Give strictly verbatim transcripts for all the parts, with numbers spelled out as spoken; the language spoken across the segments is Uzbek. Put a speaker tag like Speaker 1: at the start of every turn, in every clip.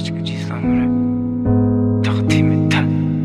Speaker 1: Девочка числа мира тaqdim etdi.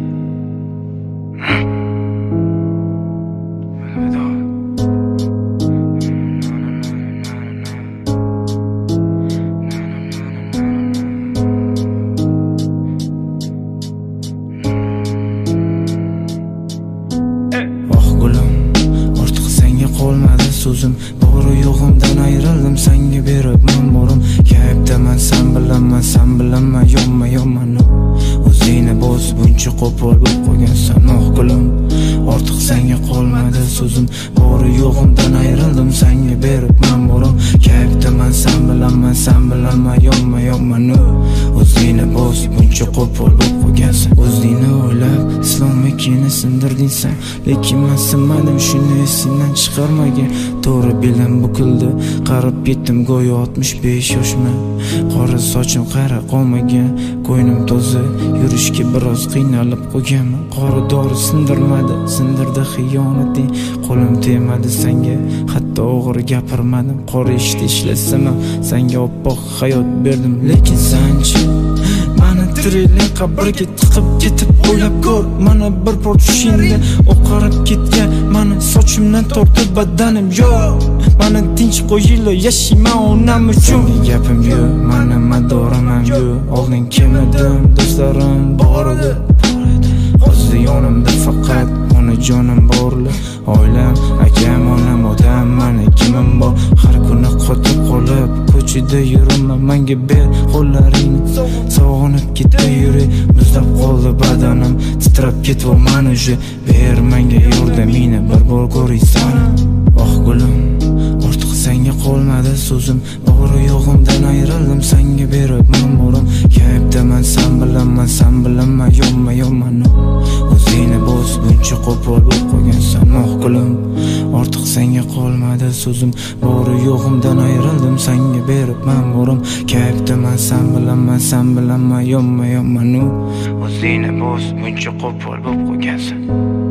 Speaker 2: Qolmadi so'zim, bori yo'g'imdan ayrildim, senga beribman borim. Kayfdaman, sen bilaman, sen bilaman, yonma yonman. O'zingni bo'z, buncha qo'pol bo'lib qo'ygansan, oh gulim. Ortiq senga qolmadi so'zim, bori yo'g'imdan ayrildim, senga beribman borim. Kayfdaman, sen bilaman, sen bilaman, yonma yonman. O'zingni bo'z, buncha qo'pol bo'lib qo'ygansan. O'zingni o'ylab, islom mekini sindirding sen, lekin men sinmadim, shuni esingdan chiqarmagan. To'g'ri belim bukildi, qarib ketdim go'yo oltmish besh yoshman. Qora sochim qara qolmagan, ko'nglim toza, yurishga biroz qiynalib qolganman. Qora dori sindirmadi, sindirdi xiyonating. Qo'lim tegmadi senga, hatto o'g'ir gapirmadim. Qora ishda ishlasam, senga oppoq hayot berdim, lekin senchi mani tiriling qabrga tiqib ketib o'ylab ko'r. Mana bir bor tushingda oqarib ketgan, mani sochimdan tortib badanim yo'q. Mani tinch qo'yinglar, yashayman onam uchun. Gapim yo'q, mani madorim ham yo'q. Oldin kelmadim, do'stlarim bor edi. Hozir yonimda faqat onajonim borlar. Oilam, akam, onam, odam, mani kimim bor. Har kuni qotib qolib ko'chada yuraman, menga ber qo'llaringni. Sog'inib ketdi yurak, muzlab qoldi badanim, titrab ketyapman uje. Ber menga yordamingni, bir bor ko'raysan. Oh gulim, ortiq senga qolmadi so'zim, bori yo'g'imdan ayrildim, senga beribman borim. Kayfdaman, sen bilaman, sen bilaman, yonma yonman. O'zingni bo'z, buncha qo'pol bo'lib qo'ygansan, oh gulim. Ortiq senga qolmadi so'zim, bori yo'g'imdan ayrildim, senga beribman borim. Kayfdaman, sen bilaman, sen bilaman, yonma yonman. O'zingni bo'z, buncha qo'pol bo'lib qo'ygansan.